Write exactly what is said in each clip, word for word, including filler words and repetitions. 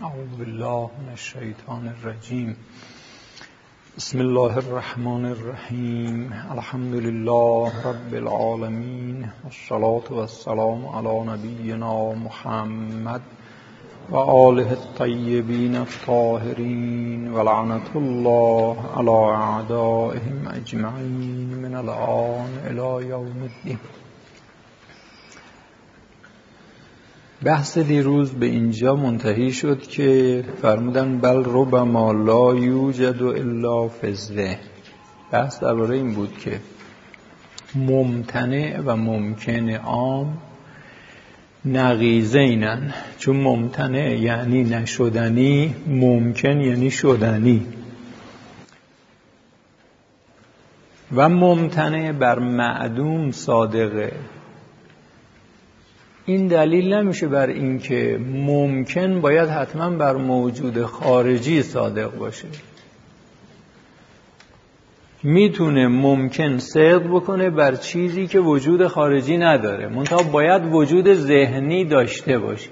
اعوذ بالله من الشیطان الرجیم. بسم الله الرحمن الرحیم. الحمد لله رب العالمین، والصلاة والسلام علی نبینا محمد و آله الطیبین الطاهرین، و لعنت الله علی اعدائهم اجمعین من الآن الی یوم الدین. بحث دیروز به اینجا منتهی شد که فرمودن بل ربما لا یوجد الا فی الذهن. بحث درباره این بود که ممتنع و ممکن عام نقیضینن، چون ممتنع یعنی نشدنی، ممکن یعنی شدنی، و ممتنع بر معدوم صادقه. این دلیل نمیشه بر این که ممکن باید حتما بر موجود خارجی صادق باشه. میتونه ممکن صدق بکنه بر چیزی که وجود خارجی نداره، منتها باید وجود ذهنی داشته باشه.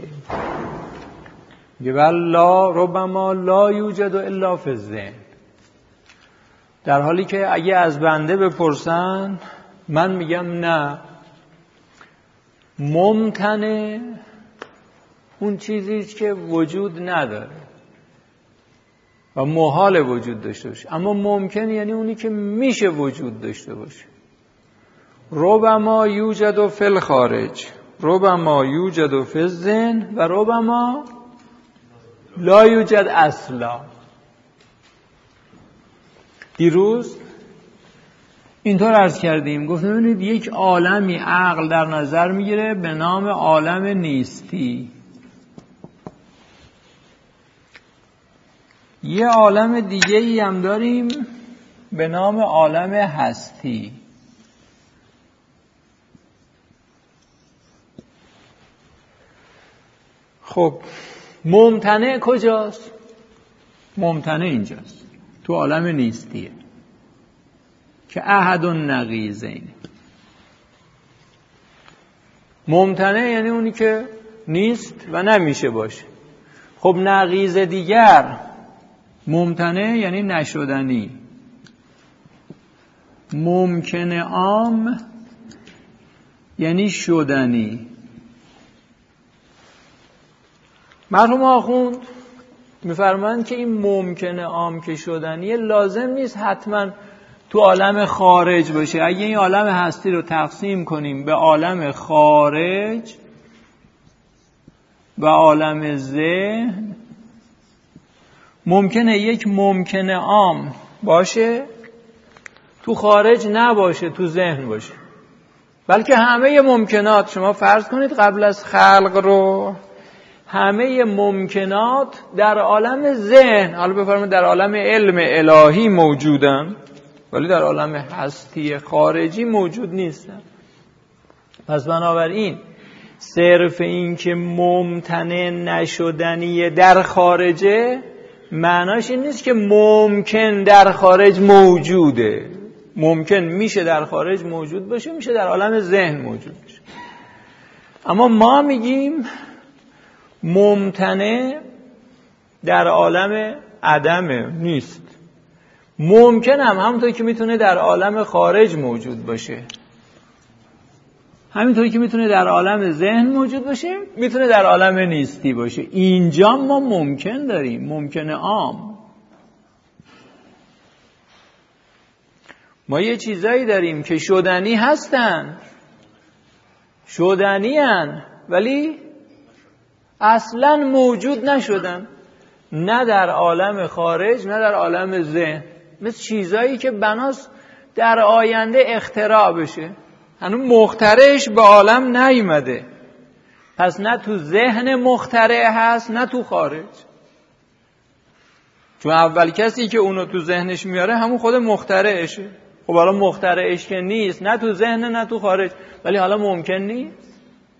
بل لا ربما لا یوجد الا فی الذهن، در حالی که اگه از بنده بپرسن من میگم نه، ممکنه اون چیزی که وجود نداره و محال وجود داشته باشه، اما ممکن یعنی اونی که میشه وجود داشته باشه. ربما یوجد فی الخارج، ربما یوجد فی الذهن، و ربما لا یوجد اصلا. دیروز اینطور عرض کردیم، گفتم ببینید یک عالمی عقل در نظر میگیره به نام عالم نیستی، یه عالم دیگه ای هم داریم به نام عالم هستی. خب ممتنع کجاست؟ ممتنع اینجاست، تو عالم نیستیه که احد النقیضین. ممتنع یعنی اونی که نیست و نمیشه باشه. خب نقیض دیگر ممتنع یعنی نشدنی. ممکن عام یعنی شدنی. مرحوم آخوند میفرمایند که این ممکن عام که شدنیه لازم نیست حتما تو عالم خارج باشه. اگه این عالم هستی رو تقسیم کنیم به عالم خارج و عالم ذهن، ممکنه یک ممکن عام باشه تو خارج نباشه، تو ذهن باشه، بلکه همه ممکنات، شما فرض کنید قبل از خلق رو همه ممکنات در عالم ذهن، حالا بفرمایید در عالم علم الهی موجودن، ولی در عالم هستی خارجی موجود نیستن. پس بنابراین صرف این که ممتنع نشدنی در خارجه معناش این نیست که ممکن در خارج موجوده. ممکن میشه در خارج موجود باشه، میشه در عالم ذهن موجود باشه، اما ما میگیم ممتنع در عالم عدمه، نیست. ممکن هم همونطور که میتونه در عالم خارج موجود باشه، همینطوری که میتونه در عالم ذهن موجود باشه، میتونه در عالم نیستی باشه. اینجا ما ممکن داریم، ممکن عام. ما یه چیزایی داریم که شدنی هستن، شدنی هن، ولی اصلا موجود نشدن، نه در عالم خارج نه در عالم ذهن. مثل چیزایی که بناست در آینده اختراع بشه، هنوز مخترعش به عالم نیامده، پس نه تو ذهن مخترع هست نه تو خارج، چون اول کسی که اونو تو ذهنش میاره همون خود مخترعشه. خب حالا مخترعش که نیست، نه تو ذهن نه تو خارج، ولی حالا ممکن نیست.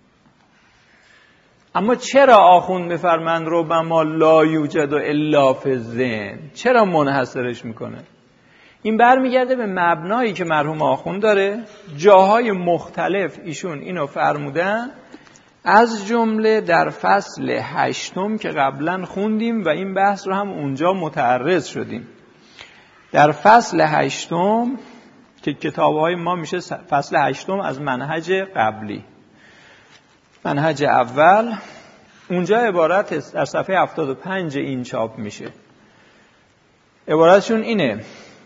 اما چرا آخوند بفرمند ربما لا یوجد الا فی الذهن؟ چرا منحصرش میکنه؟ این برمیگرده به مبنایی که مرحوم آخوند داره. جاهای مختلف ایشون اینو فرمودن از جمله در فصل هشتم که قبلا خوندیم و این بحث رو هم اونجا متعرض شدیم. در فصل هشتم که کتاب‌های ما میشه فصل هشتم از منهج قبلی، منهج اول، اونجا عبارت در صفحه هفتاد و پنج این چاپ میشه. عبارتشون اینه: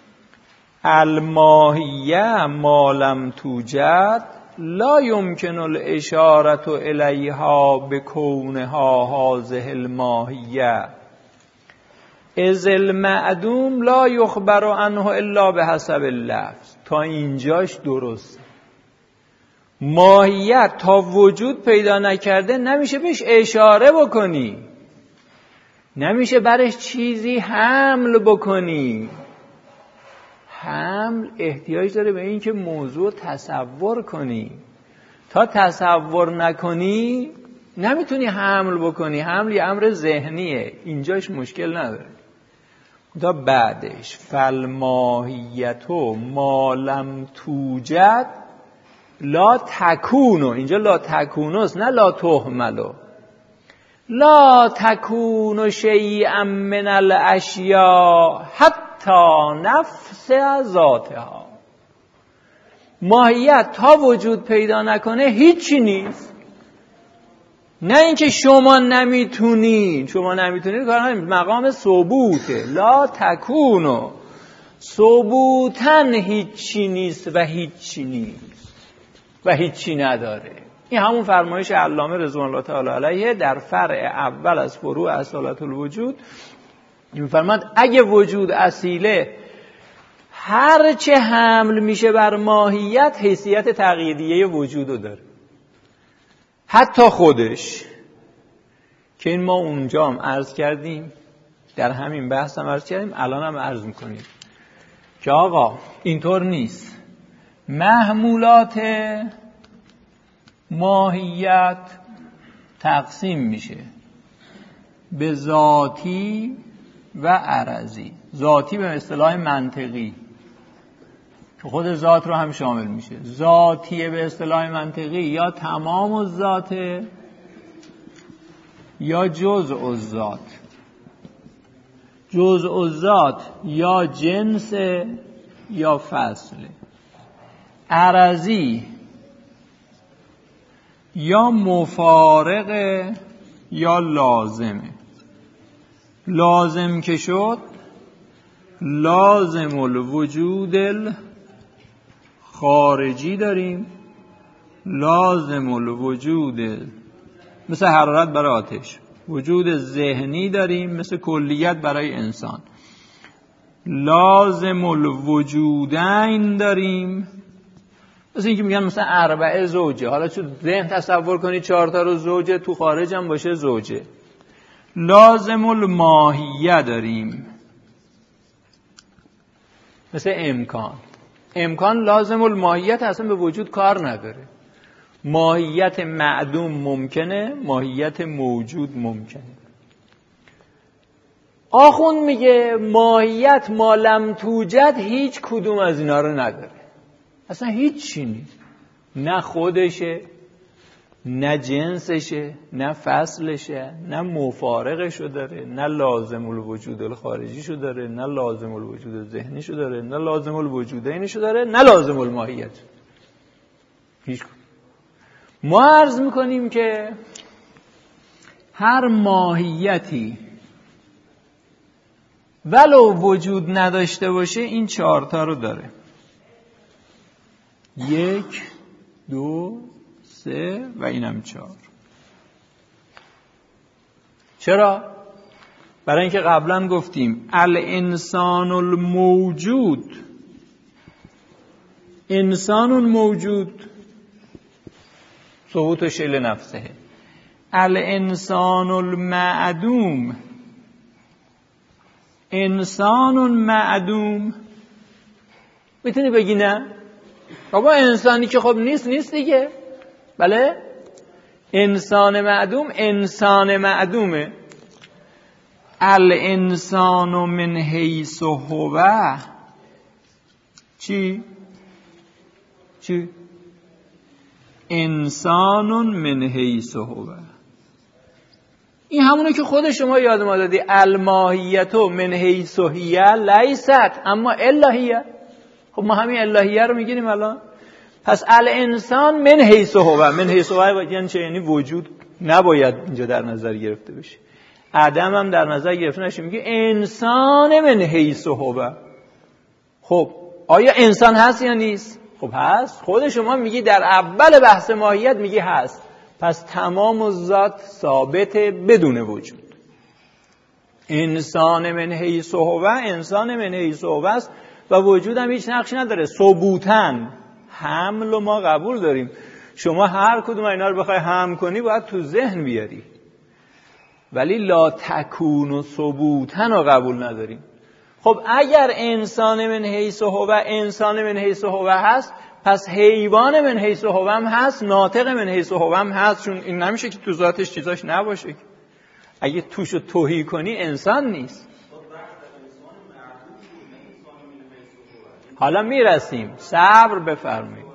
الماهیه ما لم توجد لا یمکن الاشارة الیها بکونها هذه الماهیه اذ المعدوم لا یخبر عنه الا بحسب اللفظ. تا اینجاش درست. ماهیت تا وجود پیدا نکرده نمیشه بهش اشاره بکنی، نمیشه برش چیزی حمل بکنی. حمل احتیاج داره به این که موضوع تصور کنی. تا تصور نکنی نمیتونی حمل بکنی. حمل یه امر ذهنیه، اینجاش مشکل نداره. تا بعدش فالماهیتو ما لم توجد لا تکونو، اینجا لا تکونوست نه لا تهملو. لا تکونو شیئا من الاشیاء حتی نفس ذاتها. ماهیت تا وجود پیدا نکنه هیچی نیست. نه اینکه شما نمیتونید، شما نمیتونید کار همین مقام ثبوته. لا تکونو ثبوتن هیچی نیست و هیچی نیست و هیچی نداره. این همون فرمایش علامه رضوان الله تعالی علیه در فرع اول از فروع اصالت الوجود می‌فرماد اگه وجود اصیله هر چه حمل میشه بر ماهیت حیثیت تقییدیه وجودو داره، حتی خودش. که این ما اونجا هم عرض کردیم، در همین بحث هم عرض کردیم، الان هم عرض میکنیم که آقا اینطور نیست. محمولات ماهیت تقسیم میشه به ذاتی و عرضی. ذاتی به اصطلاح منطقی که خود ذات رو هم شامل میشه. ذاتی به اصطلاح منطقی یا تمام الذات یا جزء الذات. جزء الذات یا جنس یا فصل. عرضی یا مفارق یا لازمه. لازم که شد لازم الوجود الخارجی داریم، لازم الوجود مثل حرارت برای آتش، وجود ذهنی داریم مثل کلیت برای انسان، لازم الوجودین داریم مثل اینکه میگن مثلا اربعه زوجه. حالا چون ذهن تصور کنی چهار تا رو زوجه، تو خارج هم باشه زوجه. لازم الماهیه داریم مثل امکان. امکان لازم الماهیت اصلا به وجود کار نداره. ماهیت معدوم ممکنه، ماهیت موجود ممکنه. آخوند میگه ماهیت ما لم توجد هیچ کدوم از اینا رو نداره، اصلا هیچ چی نیست. نه خودشه، نه جنسشه، نه فصلشه، نه مفارقشو داره، نه لازم الوجود الخارجیشو داره، نه لازم الوجود ذهنیشو داره، نه لازم الوجودینشو داره، نه لازم الماهیت. هیچ کدوم. ما عرض میکنیم که هر ماهیتی ولو وجود نداشته باشه این چهارتا رو داره: یک، دو، سه و اینم چهار. چرا؟ برای اینکه قبلا گفتیم الانسان الموجود، انسان موجود ثبوت شل نفسه. الانسان المعدوم، انسان معدوم. میتونی بگی نه بابا انسانی که خب نیست نیست دیگه. بله انسان معدوم انسان معدومه. الانسان من حیث هو چی؟ چی؟ انسان من حیث هو. این همونه که خود شما یاد ما دادی، الماهیت من حیث هی لیست اما الهیه. خب ما همین الهیه رو میگیریم الان. پس الانسان من حیث هو، من حیث هو یعنی چه؟ یعنی وجود نباید اینجا در نظر گرفته بشه، عدم هم در نظر گرفته نشه. میگه انسان من حیث هو. خب آیا انسان هست یا نیست؟ خب هست. خود شما میگی در اول بحث ماهیت میگی هست. پس تمام الذات ثابت بدون وجود. انسان من حیث هو، انسان من حیث هو است و وجود هم هیچ نقشی نداره. ثبوتن حمل و ما قبول داریم. شما هر کدوم اینا رو بخوای حمل کنی باید تو ذهن بیاری، ولی لا تکون و ثبوتن رو قبول نداریم. خب اگر انسان من حیث هو انسان من حیث هو هست، پس حیوان من حیث هو هم هست، ناطق من حیث هو هم هست. چون این نمیشه که تو ذاتش چیزاش نباشه. اگه توشو توهی کنی انسان نیست. حالا میرسیم، صبر بفرمایید.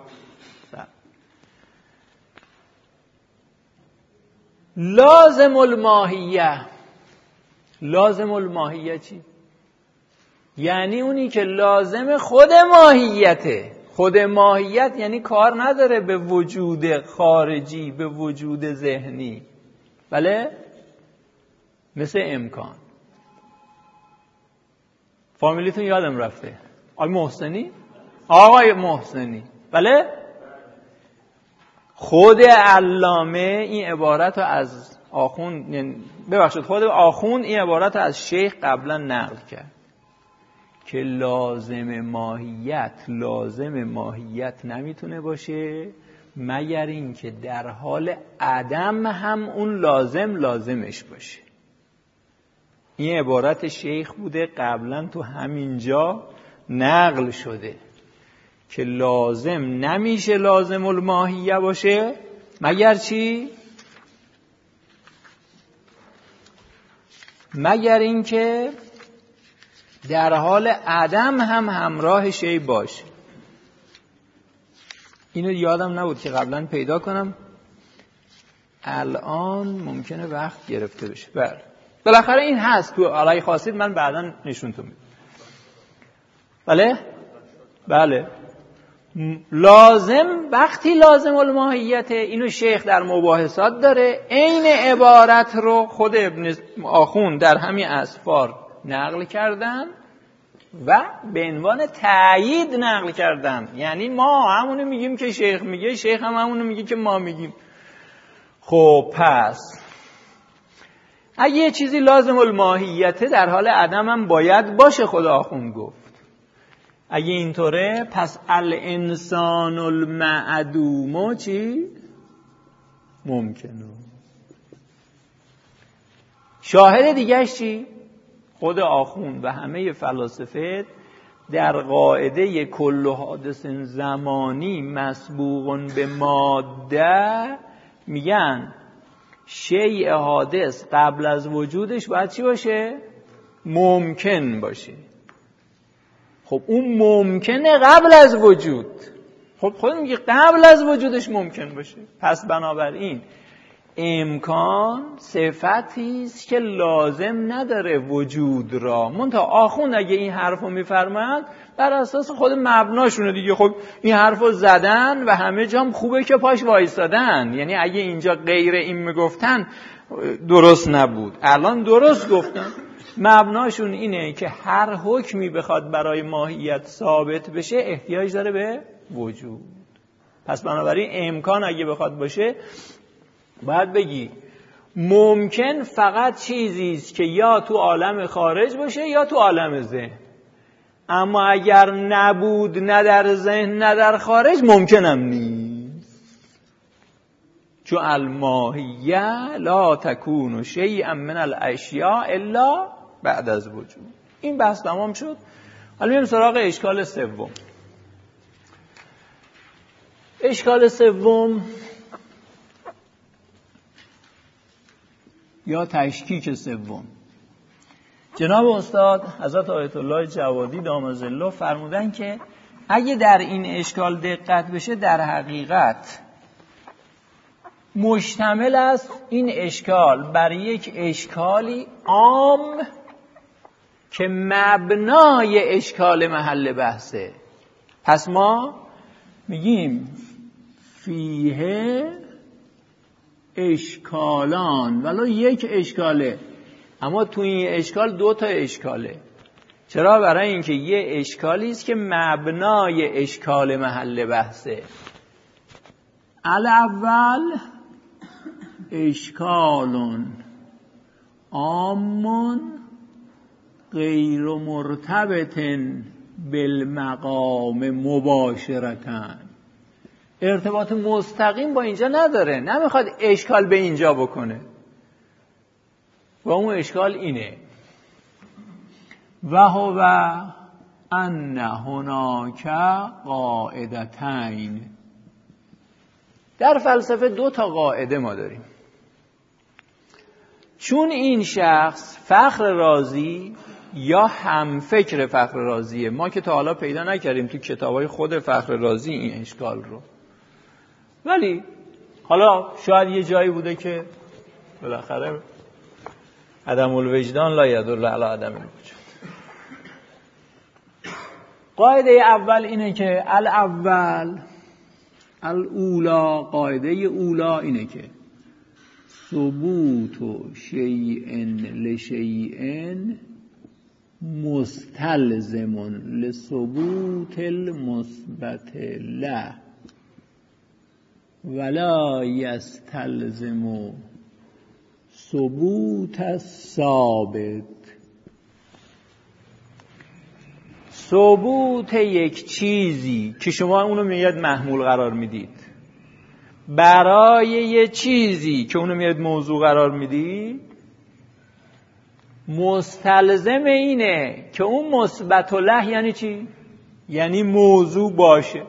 لازم الماهیه. لازم الماهیه چی؟ یعنی اونی که لازم خود ماهیته. خود ماهیت یعنی کار نداره به وجود خارجی، به وجود ذهنی. بله؟ مثل امکان. فامیلیتون یادم رفته. آقای محسنی؟ آقای محسنی. بله؟ خود علامه این عبارت رو از آخوند، ببخشید خود آخوند این عبارت رو از شیخ قبلا نقل کرد که لازم ماهیت لازم ماهیت نمیتونه باشه مگر این که در حال عدم هم اون لازم لازمش باشه. این عبارت شیخ بوده، قبلا تو همینجا نقل شده که لازم نمیشه لازم الماهیه باشه مگر چی؟ مگر این که در حال عدم هم همراه شی باشه. اینو یادم نبود که قبلا پیدا کنم، الان ممکنه وقت گرفته بشه. بله بالاخره این هست تو علای خاصید، من بعدا نشونتون میدم. بله بله لازم وقتی لازم الماهیته، اینو شیخ در مباحثات داره، عین عبارت رو خود ابن آخوند در همین اسفار نقل کردن و به عنوان تأیید نقل کردن. یعنی ما همونو میگیم که شیخ میگه، شیخ هم همونو میگه که ما میگیم. خب پس اگه یه چیزی لازم الماهیته در حال عدم هم باید باشه، خدا آخوند گفت. اگه اینطوره پس الانسان المعدوم چی؟ ممکنه. شاهد دیگهش چی؟ خود آخوند و همه فلاسفه در قاعده کل حادث زمانی مسبوق به ماده میگن شیء حادث قبل از وجودش باید چی باشه؟ ممکن باشه. خب اون ممکنه قبل از وجود. خب خود میگه قبل از وجودش ممکن باشه. پس بنابراین امکان صفتی است که لازم نداره وجود را. منتها آخوند اگه این حرفو میفرمایند بر اساس خود مبناشونه دیگه. خب این حرفو زدن و همه جام خوبه که پاش وایسادن. یعنی اگه اینجا غیر این میگفتن درست نبود، الان درست گفتن. مبناشون اینه که هر حکمی بخواد برای ماهیت ثابت بشه احتیاج داره به وجود. پس بنابراین امکان اگه بخواد باشه باید بگی ممکن فقط چیزی است که یا تو عالم خارج باشه یا تو عالم ذهن. اما اگر نبود نه در ذهن نه در خارج ممکنم نیست. چون الماهیه لا تکون شیئا من الاشیاء الا بعد از وجود. این بحث تمام شد. حالا میریم سراغ اشکال سوم. اشکال سوم یا تشکیک سوم. جناب استاد حضرت آیت الله جوادی دام ظله فرمودن که اگه در این اشکال دقت بشه در حقیقت مشتمل است این اشکال بر یک اشکالی عام که مبنای اشکال محل بحثه. پس ما میگیم فیه اشکالان، ولو یک اشکاله، اما تو این اشکال دو تا اشکاله. چرا؟ برای اینکه یه اشکالی است که مبنای اشکال محل بحثه. الاول اشکالون عامون غیر مرتبط بالمقام مباشرتن، ارتباط مستقیم با اینجا نداره، نمیخواد اشکال به اینجا بکنه و اون اشکال اینه و هو ان هناک قاعدتین. در فلسفه دو تا قاعده ما داریم. چون این شخص فخر رازی یا هم فکر فخر رازیه، ما که تا حالا پیدا نکردیم تو کتابای خود فخر رازی این اشکال رو، ولی حالا شاید یه جایی بوده که بالاخره عدم الوجدان لا یدل علی عدم الوجود. قاعده اول اینه که الاول الاولا، قاعده اولا اینه که ثبوت شیء لشیء مستلزم لثبوت المثبت له ولا یستلزم ثبوت الثابت. ثبوت یک چیزی که شما اونو میاد محمول قرار میدید برای یه چیزی که اونو میاد موضوع قرار میدید، مستلزم اینه که اون مثبت له یعنی چی؟ یعنی موضوع باشه.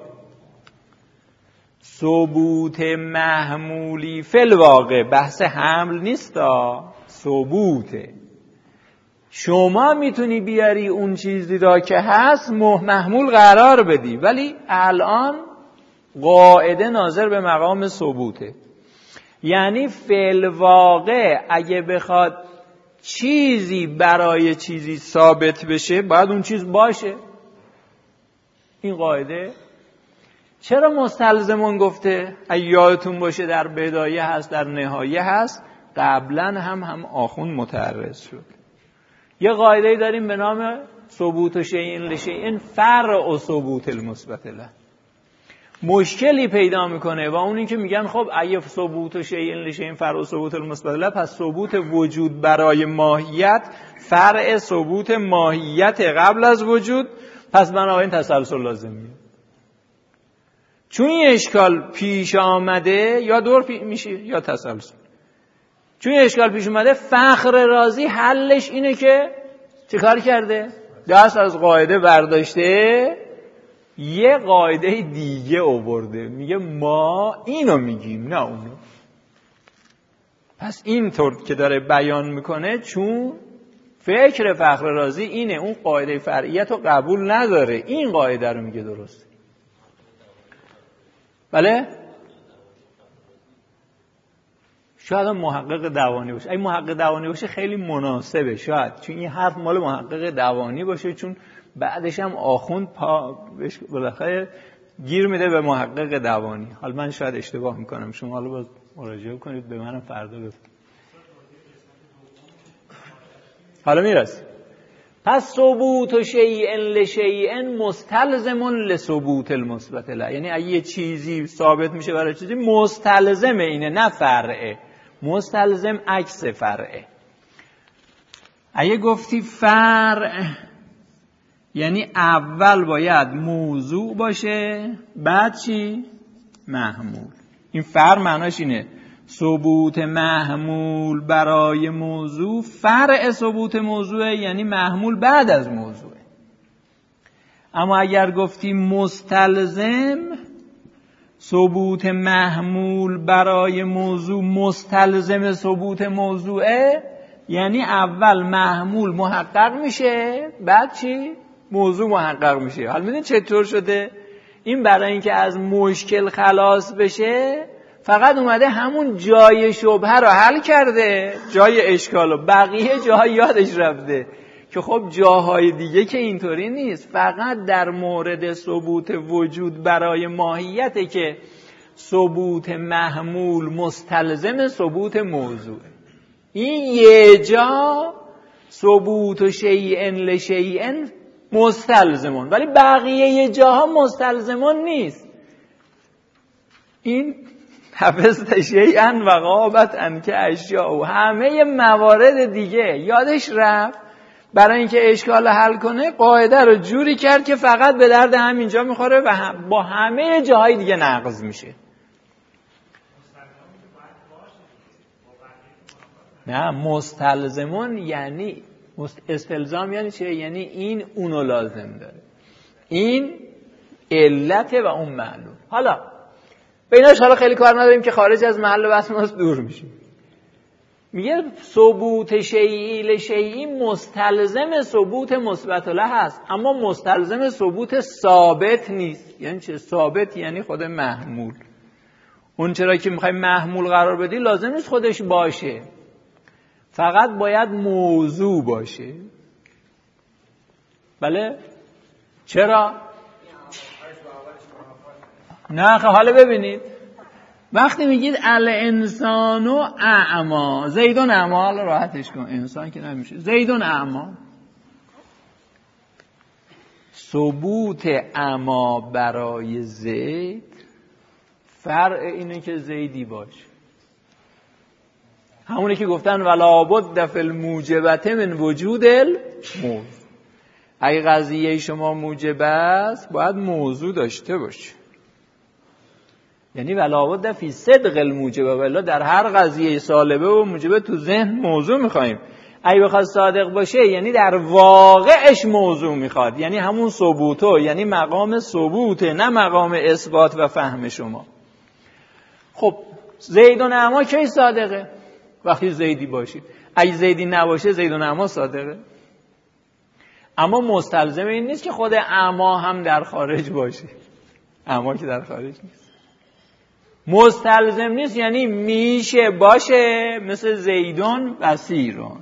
ثبوت محمولی فی الواقع بحث حمل نیستا، ثبوته. شما میتونی بیاری اون چیزی را که هست محمول قرار بدی، ولی الان قاعده ناظر به مقام ثبوته. یعنی فی الواقع اگه بخواد چیزی برای چیزی ثابت بشه باید اون چیز باشه. این قاعده چرا مستلزمون گفته؟ اگه یادتون باشه در بدایه هست، در نهایه هست، قبلا هم هم آخوند متعرض شد. یه قاعده داریم به نام ثبوت شیء لشیء فرع ثبوت المثبت له. مشکلی پیدا میکنه و اون این که میگن خب اگه ثبوت شیء لشیء فرع ثبوت المثبت له، پس ثبوت وجود برای ماهیت فرع ثبوت ماهیت قبل از وجود، پس بنابراین تسلسل لازمیه. چون این اشکال پیش آمده یا دور پی میشه یا تسلسل. چون این اشکال پیش اومده، فخر رازی حلش اینه که چه کار کرده؟ دست از قاعده برداشته یه قاعده دیگه آورده، میگه ما اینو میگیم نه اونو. پس اینطور که داره بیان میکنه، چون فکر فخر رازی اینه، اون قاعده فرعیت رو قبول نداره، این قاعده رو میگه درسته. بله؟ شاید محقق دوانی باشه. اگه محقق دوانی باشه خیلی مناسبه شاید، چون این حرف مال محقق دوانی باشه، چون بعدش هم آخوند پا بالاخره گیر میده به محقق دوانی. حالا من شاید اشتباه میکنم، شما حالا باز مراجعه کنید به منم فردا بفرمایید. حالا میرسیم. پس ثبوت شیء لشیء مستلزم لثبوت المثبت له، یعنی اگه یه چیزی ثابت میشه برای چیزی مستلزم اینه، نه فرعه. مستلزم عکس فرعه. اگه گفتی فرع یعنی اول باید موضوع باشه، بعد چی؟ محمول. این فرع معناش اینه ثبوت محمول برای موضوع فرع ثبوت موضوع، یعنی محمول بعد از موضوع. اما اگر گفتی مستلزم ثبوت محمول برای موضوع مستلزم ثبوت موضوعه، یعنی اول محمول محقق میشه بعد چی؟ موضوع محقق میشه. حالا میدونید چطور شده؟ این برای اینکه از مشکل خلاص بشه فقط اومده همون جای شبهه رو حل کرده، جای اشکال، و بقیه جاها یادش رفته که خب جاهای دیگه که اینطوری نیست. فقط در مورد ثبوت وجود برای ماهیته که ثبوت محمول مستلزم ثبوت موضوعه. این یه جا ثبوت شیئن لشیئن مستلزمون، ولی بقیه جاها مستلزمون نیست. این حفظت شیئن و غابت عنک اشیاء و همه موارد دیگه یادش رفت. برای اینکه اشکال حل کنه قاعده رو جوری کرد که فقط به درد همینجا میخوره و هم با همه جاهای دیگه نقض میشه. نه، مستلزمون یعنی استلزام یعنی چه؟ یعنی این اونو لازم داره، این علت و اون معلوم. حالا به ایناش حالا خیلی کار نداریم که خارج از محل بحث ماست دور میشیم. میگه ثبوت شیئی لشیئی مستلزم ثبوت مثبت له هست، اما مستلزم ثبوت ثابت نیست. یعنی چه؟ ثابت یعنی خود محمول. اون چرا که میخوای محمول قرار بدی لازم نیست خودش باشه، فقط باید موضوع باشه. بله؟ چرا؟ نه حالا ببینید، وقتی میگید الانسانو اعما، زیدون اعما، حالا راحتش کن، انسان که نمیشه، زیدون اعما، ثبوت اعما برای زید فرع اینه که زیدی باشه. همونه که گفتن ولا بد فی الموجبت من وجود الموضوع. اگه قضیه شما موجب است باید موضوع داشته باشه. یعنی ولا بد فی صدق الموجب، ولی در هر قضیه سالبه و موجبه تو ذهن موضوع میخوایم. اگه بخواد صادق باشه یعنی در واقعش موضوع میخواد، یعنی همون ثبوتو، یعنی مقام ثبوته، نه مقام اثبات و فهم شما. خب زید و نعما کی صادقه؟ وقتی زیدی باشید. اگه زیدی نباشه زید و نعما صادقه. اما مستلزم این نیست که خود اعما هم در خارج باشه. اعما که در خارج نیست. مستلزم نیست یعنی میشه باشه، مثل زیدون و سیرون.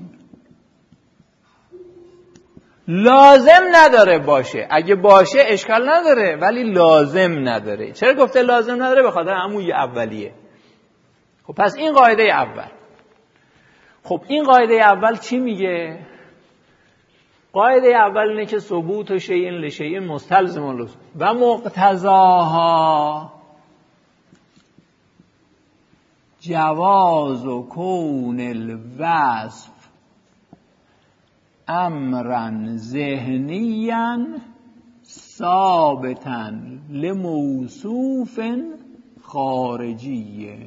لازم نداره باشه. اگه باشه اشکال نداره، ولی لازم نداره. چرا گفته لازم نداره؟ به خاطر همون یه اولیه. خب پس این قاعده اول. خب این قاعده اول چی میگه؟ قاعده اول اینه که ثبوت شیء لشیء مستلزم لزوم و مقتضاها جواز و کون الوصف امرا ذهنیا ثابتا لموصوف خارجیه.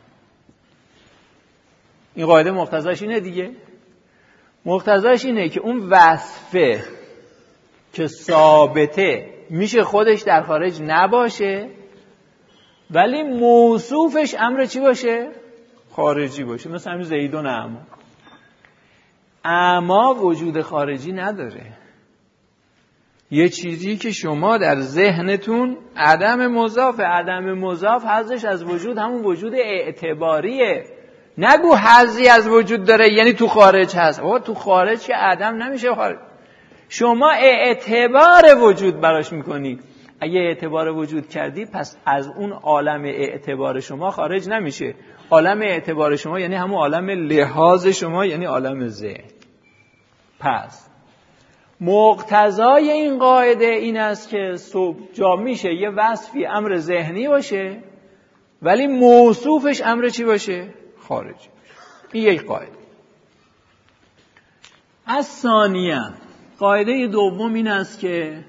این قاعده مقتضاش اینه دیگه. مقتضاش اینه که اون وصفه که ثابته میشه خودش در خارج نباشه، ولی موصوفش امر چی باشه؟ خارجی باشه. مثل همین زیدون اعما. اعما وجود خارجی نداره. یه چیزی که شما در ذهنتون عدم مضاف، عدم مضاف حذفش از وجود همون وجود اعتباریه. نگو حظی از وجود داره یعنی تو خارج هست. آقا تو خارج که عدم نمیشه خارج. شما اعتبار وجود براش میکنی. اگه اعتبار وجود کردی پس از اون عالم اعتبار شما خارج نمیشه. عالم اعتبار شما یعنی همون عالم لحاظ شما، یعنی عالم ذهن. پس مقتضای این قاعده این است که جا میشه یه وصفی امر ذهنی باشه ولی موصوفش امر چی باشه؟ خارجی. این یک قاعده. از ثانیه قاعده دوم این است که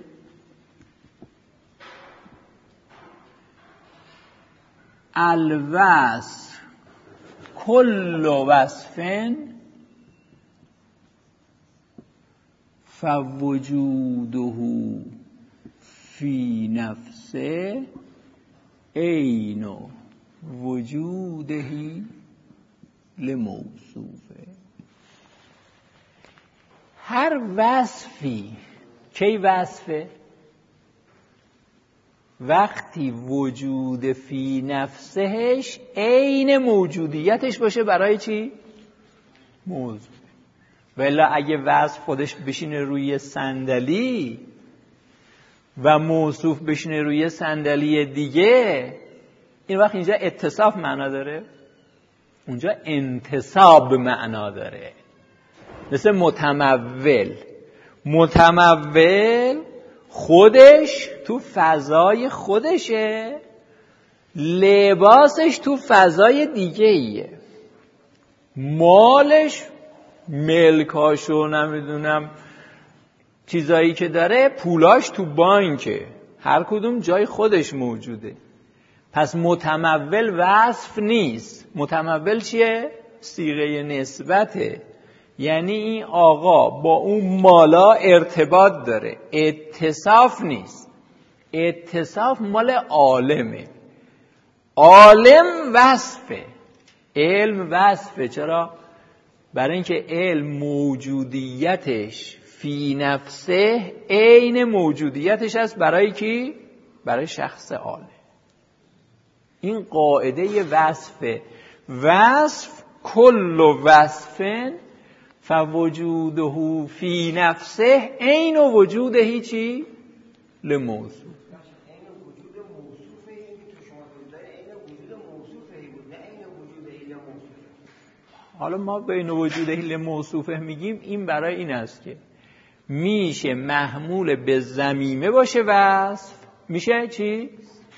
الوصف کل وصف فوجوده فی نفسه عین وجوده لموصوفه. هر وصفی کی وصفه؟ وقتی وجود فی نفسهش عین موجودیتش باشه برای چی؟ موضوع. ولی اگه وصف خودش بشینه روی صندلی و موصوف بشینه روی صندلی دیگه، این وقت اینجا اتصاف معنا داره، اونجا انتصاب معنا داره. مثل متمول. متمول خودش تو فضای خودشه، لباسش تو فضای دیگه ایه، مالش، ملکاشو، نمیدونم چیزایی که داره، پولاش تو بانکه، هر کدوم جای خودش موجوده. پس متمول وصف نیست. متمول چیه؟ صیغه نسبته، یعنی این آقا با اون مالا ارتباط داره، اتصاف نیست. اتصاف مال عالمه. عالم وصفه، علم وصفه. چرا؟ برای اینکه علم موجودیتش فی نفسه عین موجودیتش است برای کی؟ برای شخص عالم. این قاعده وصفه. وصف کل وصفن فوجوده فی نفسه عین وجوده چی؟ لموصوف. حالا ما بین وجوده لموصوفه میگیم، این برای این است که میشه محمول به ضمیمه باشه وصف. میشه چی؟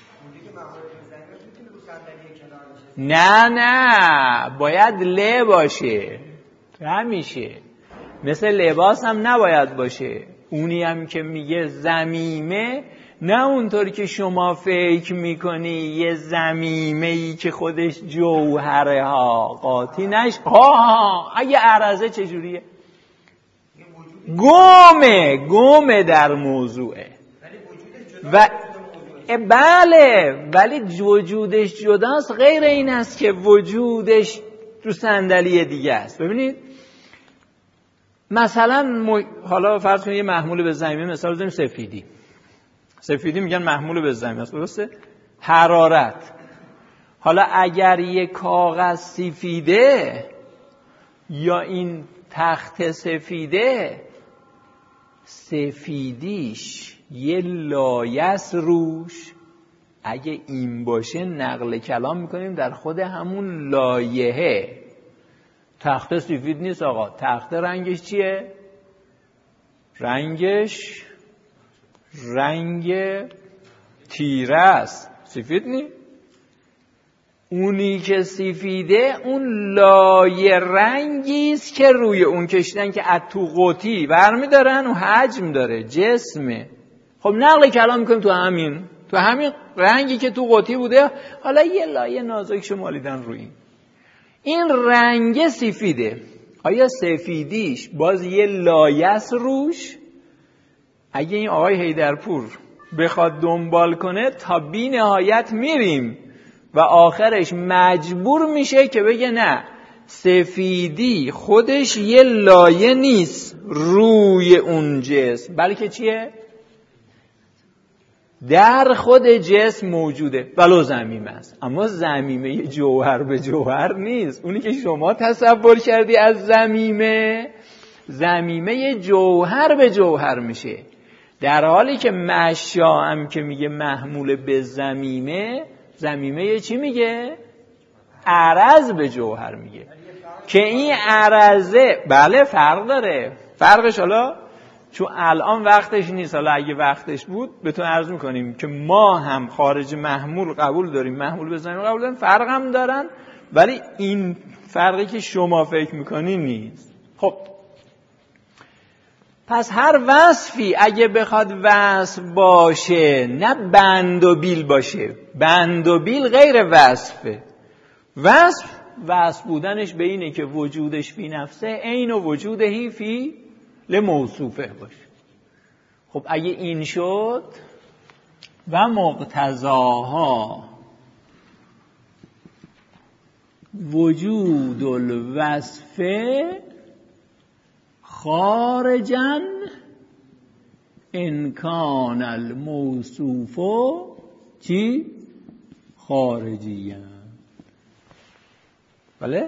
نه نه، باید ل باشه. همیشه مثل لباس هم نباید باشه. اونی هم که میگه ضمیمه، نه اونطور که شما فکر میکنی یه ضمیمه‌ای که خودش جوهره ها قاطی نش. ها اگه عرضه چجوریه؟ گمه گمه در موضوعه و بله، ولی وجودش جداست. غیر این است که وجودش تو صندلی دیگه است. ببینید مثلا م... حالا فرض کنید یه محمول به ضمیمه مثال بزنیم سفیدی. سفیدی میگن محمول به ضمیمه است، درسته؟ حرارت. حالا اگر یه کاغذ سفیده یا این تخت سفیده، سفیدیش یه لایس روش، اگه این باشه نقل کلام میکنیم در خود همون لایحه. تخت سفید نیست آقا، تخت رنگش چیه؟ رنگش رنگ تیره است، سفید نی؟ اونی که سفیده اون لایه رنگی است که روی اون کشیدن که از تو قطی برمیدارن و حجم داره، جسمه. خب نقل کلام میکنیم تو همین تو همین رنگی که تو قطی بوده، حالا یه لایه نازک شمالیدن روی این این رنگ سفیده. آیا سفیدیش باز یه لایه است روش؟ اگه این آقای حیدرپور بخواد دنبال کنه تا بی نهایت میریم و آخرش مجبور میشه که بگه نه، سفیدی خودش یه لایه نیست روی اون جسم، بلکه چیه؟ در خود جسم موجوده، ولو ضمیمه است. اما ضمیمه جوهر به جوهر نیست. اونی که شما تصور کردی از ضمیمه، ضمیمه جوهر به جوهر میشه. در حالی که مشا هم که میگه محمول به ضمیمه، ضمیمه چی میگه؟ عرض به جوهر میگه. که این عرضه بله فرق داره. فرقش حالا چون الان وقتش نیست، حالا اگه وقتش بود بهتون عرض میکنیم که ما هم خارج محمول قبول داریم، محمول به ضمیمه قبول داریم، فرق هم دارن، ولی این فرقی که شما فکر میکنی نیست. خب پس هر وصفی اگه بخواد وصف باشه، نه بند و بیل باشه. بند و بیل غیر وصفه. وصف وصف بودنش به اینه که وجودش فی نفسه عین و وجودهی فی لموصوفه باشه. خب اگه این شد و مقتضاها وجود الوصفه خارجاً ان کان الموصوف چی؟ خارجی هستند. بله؟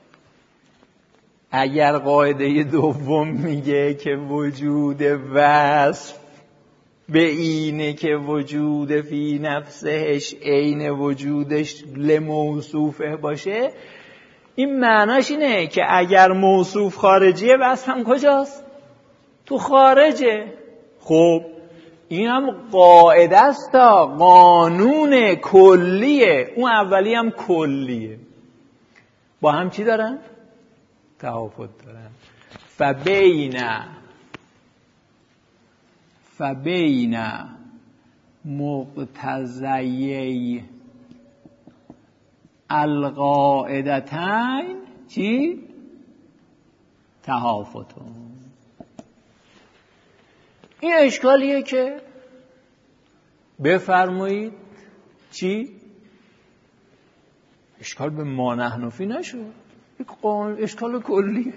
اگر قاعده دوم میگه که وجود وصف به اینه که وجود فی نفسهش عین وجودش لموصوفه باشه، این معناش اینه که اگر موصوف خارجیه وصف هم کجاست؟ تو خارجه. خب این هم قاعده است، تا قانون کلیه. اون اولی هم کلیه، با هم چی دارن؟ تفاوت دارن. فبین فبین مقتضی القاعدتین چی؟ تفاوتون. این اشکالیه که بفرمایید چی؟ اشکال به ما نحنفی نشد، اشکال کلیه.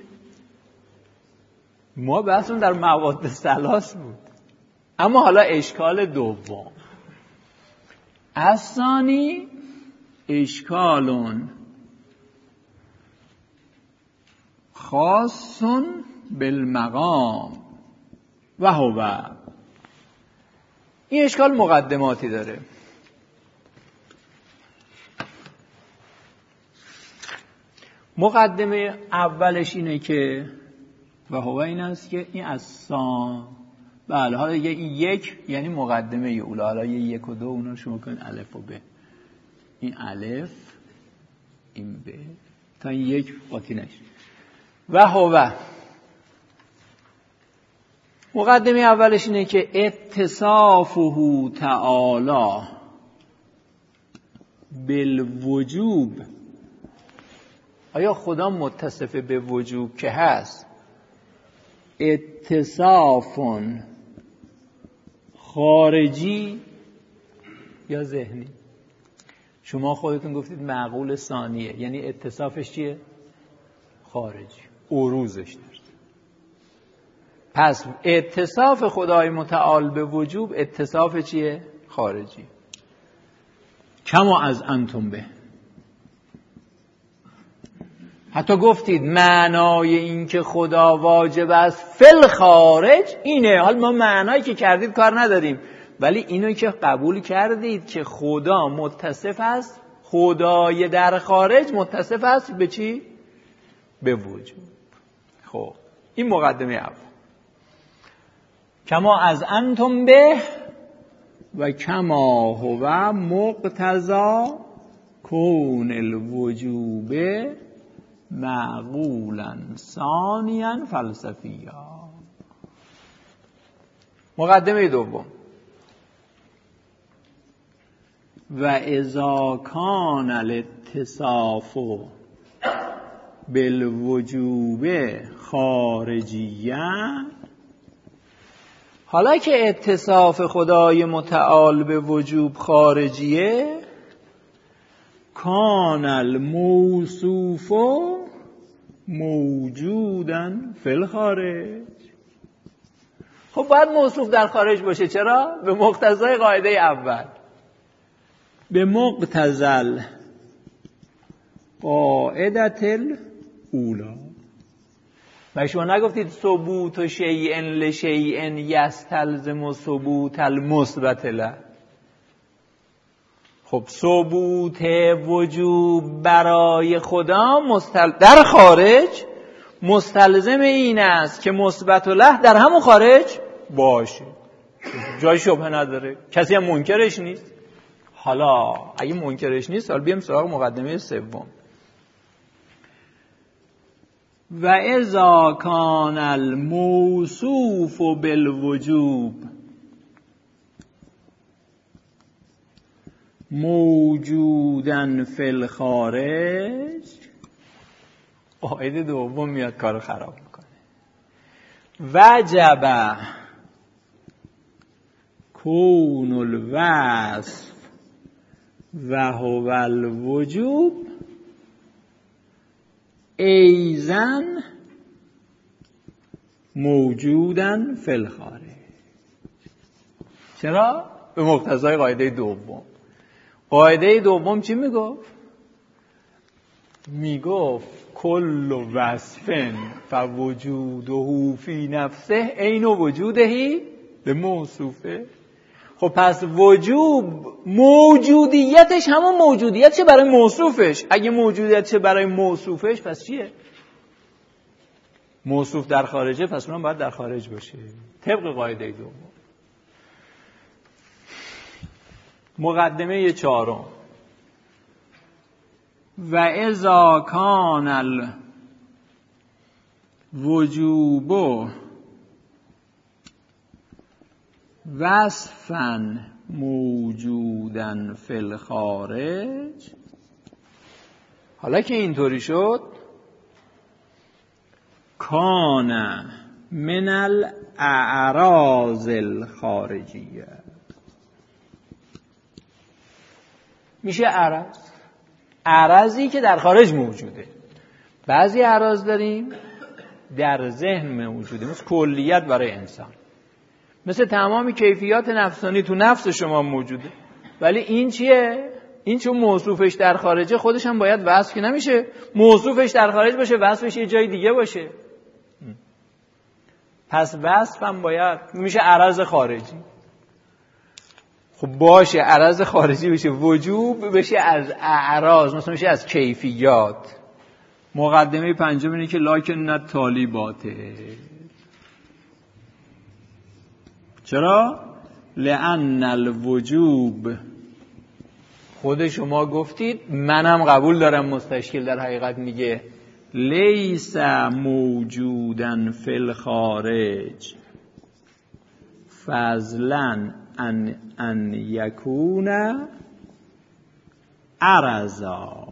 ما بحثمون در مواد ثلاث بود. اما حالا اشکال دوم، الثانی اشکالون خاص بالمقام و هو. این اشکال مقدماتی داره. مقدمه اولش اینه که و هو این است که این اصلا بله. حالا یه یک یعنی مقدمه اولی، حالا یه یک و دو اونا شما کنید الف و ب. این الف، این ب، تا این یک قاطی نشه. و هو مقدمه اولش اینه که اتصافه تعالی بالوجوب. آیا خدا متصف به وجوب که هست؟ اتصاف خارجی یا ذهنی؟ شما خودتون گفتید معقول ثانیه، یعنی اتصافش چیه؟ خارجی، عروضش داره. پس اتصاف خدای متعال به وجوب اتصاف چیه؟ خارجی. کما از انتم به. حتی گفتید معنای این که خدا واجب است فل خارج اینه. حالا ما معنایی که کردید کار نداریم، ولی اینو که قبول کردید که خدا متصف است، خدای در خارج متصف است به چی؟ به وجوب. خب این مقدمه اول. کما از انتم به و کما هو مقتضا کون الوجوب معقولا ثانیا فلسفیا. مقدمه دوم، و اذا کان الاتصاف بالوجوب خارجیا. حالا که اتصاف خدای متعال به وجوب خارجیه، کان الموصوف موجودا فی الخارج. خب باید موصوف در خارج باشه. چرا؟ به مقتضای قاعده اول، به مقتضل قاعدت الاولا. و شما نگفتید ثبوت شیء لشیء یستلزم ثبوت المثبت له؟ خب ثبوت وجوب برای خدا مستل... در خارج مستلزم این است که مثبت له در همون خارج باشه. جای شبهه نداره، کسی هم منکرش نیست. حالا اگه منکرش نیست، حالا بیام سراغ مقدمه سوم. و اذا کان الموصوف بالوجوب موجودن فی الخارج. قاعده دوم میاد کارو خراب میکنه. وجب کون الوصف و هو الوجوب ایزن موجودن فی الخارج. چرا؟ به مقتضای قاعده دوم. قاعده دوم چی میگفت؟ میگفت کل وصف فوجوده فی نفسه عین وجودهی به موصوفه. خب پس وجوب موجودیتش همون موجودیتشه برای موصوفش. اگه موجودیتشه برای موصوفش پس چیه؟ موصوف در خارجه، پس اونم باید در خارج باشه طبق قاعده دوم. مقدمه چهارم، و اذا کان الوجوب وصفا موجودا فی الخارج. حالا که اینطوری شد، کان من الاعراض الخارجیه، میشه عرض، عرضی که در خارج موجوده. بعضی اعراض داریم در ذهن موجوده، مثل کلیت برای انسان، مثل تمامی کیفیات نفسانی تو نفس شما موجوده. ولی این چیه؟ این چون موصوفش در خارجه خودش هم باید وصف که نمیشه. موصوفش در خارج باشه، وصفش یه جای دیگه باشه. پس وصف هم باید میشه عرض خارجی. خب باشه عرض خارجی بشه، وجوب بشه از اعراض، مثلا بشه از کیفیات. مقدمه پنجم اینه که لکن نه طالباته. چرا؟ لأن الوجوب، خود شما گفتید، منم قبول دارم، مستشکل در حقیقت میگه لیس موجودن فی الخارج فضلا ان ان یکون عرضا.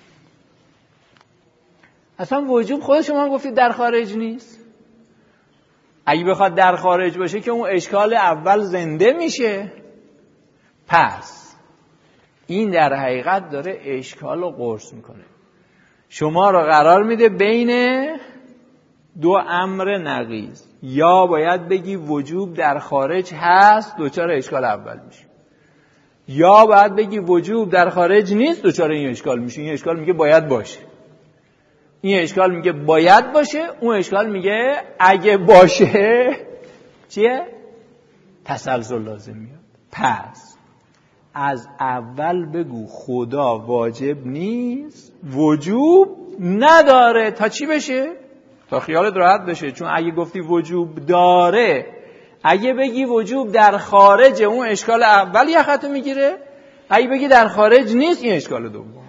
اصلا وجوب خود شما گفتید در خارج نیست. اگه بخواد در خارج باشه که اون اشکال اول زنده میشه. پس این در حقیقت داره اشکال رو قرص میکنه، شما رو قرار میده بین دو امر نقیض. یا باید بگی وجوب در خارج هست، دوچار اشکال اول میشه، یا باید بگی وجوب در خارج نیست، دوچار این اشکال میشه. این اشکال میگه باید باشه، این اشکال میگه باید باشه، اون اشکال میگه اگه باشه چیه؟ تسلسل لازم میاد. پس از اول بگو خدا واجب نیست، وجوب نداره، تا چی بشه؟ تا خیالت راحت بشه. چون اگه گفتی وجوب داره، اگه بگی وجوب در خارج، اون اشکال اول یخطو میگیره. اگه بگی در خارج نیست، این اشکال دوم.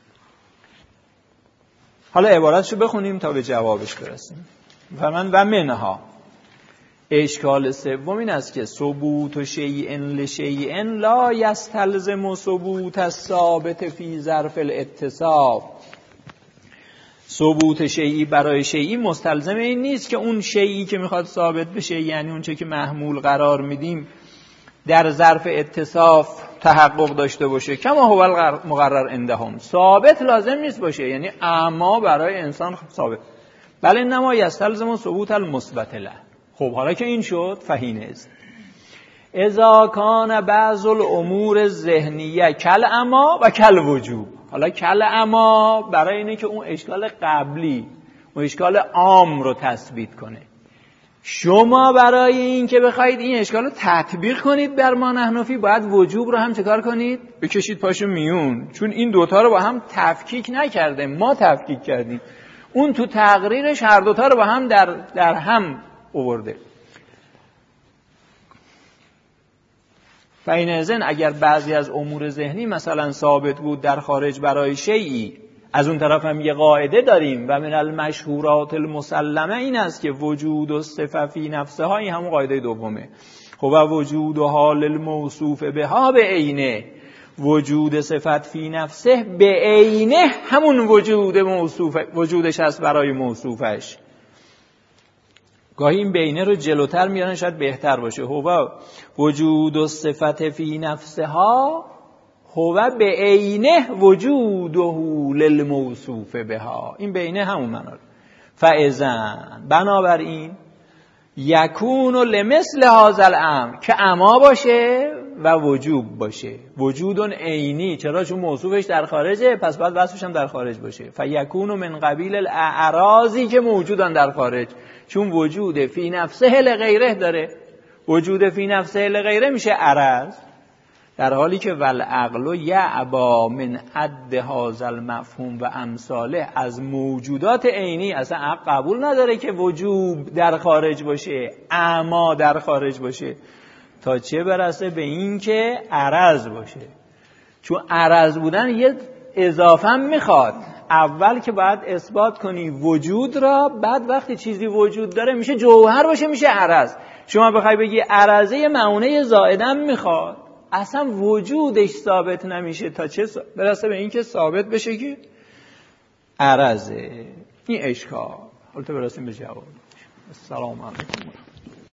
حالا عبارتشو بخونیم تا به جوابش برسیم. و من و منها، اشکال سوم این است که ثبوت شیء لشیء لا یستلزم ثبوت الثابت فی ظرف الاتصاف. ثبوت شیئی برای شیئی مستلزم این نیست که اون شیئی که میخواد ثابت بشه، یعنی اون چه که محمول قرار میدیم، در ظرف اتصاف تحقق داشته باشه. کما هو مقرر عندهم، ثابت لازم نیست باشه، یعنی اما برای انسان ثابت، بل انما یستلزم ثبوت المثبت له. خب حالا که این شد، فهینه است اذا کان بعض الامور ذهنیه کل اما و کل وجوب. حالا کل اما برای اینه که اون اشکال قبلی، اون اشکال عام رو تثبیت کنه. شما برای این که بخواید این اشکال رو تطبیق کنید بر ما نحنفی، باید وجوب رو هم چکار کنید؟ بکشید پاشو میون. چون این دوتا رو با هم تفکیک نکرده، ما تفکیک کردیم. اون تو تقریرش هر دوتا رو با هم در, در هم آورده. فینزن اگر بعضی از امور ذهنی مثلا ثابت بود در خارج برای شیئی، از اون طرف هم یه قاعده داریم و من المشهورات المسلمه این است که وجود و صفه فی نفسه ها، این همون قاعده دومه. خب وجود و حال الموصوف بها به عینه، وجود صفت فی نفسه به عینه همون وجود موصوف وجودش هست برای موصوفش. گاهی این بینه رو جلوتر میارن شاید بهتر باشه. هو وجود و صفت فی نفسها هو به عینه وجوده للموصوف بها. این بینه همون معنا. فاذن بنابراین یکون لمثل هذا الامر، که اما باشه و وجوب باشه. وجودون عینی، چرا؟ چون موصوفش در خارجه، پس باید وصفش هم در خارج باشه. فیکون من قبیل الاعراضی که موجودن در خارج، چون وجود فی نفسه لغیره داره. وجود فی نفسه لغیره میشه عرض، در حالی که والعقل یعبا من عد هذا المفهوم و امثاله، از موجودات عینی اصلا عقل قبول نداره که وجوب در خارج باشه، اما در خارج باشه، تا چه برسه به این که عرض باشه. چون عرض بودن یه اضافه میخواد، اول که باید اثبات کنی وجود را، بعد وقتی چیزی وجود داره میشه جوهر باشه، میشه عرض. شما بخوای بگی عرضه معونه زائدم میخواد، اصلا وجودش ثابت نمیشه تا چه برسه به این که ثابت بشه که عرضه. این اشکال. حالا تو برسیم به جواب. السلام علیکم.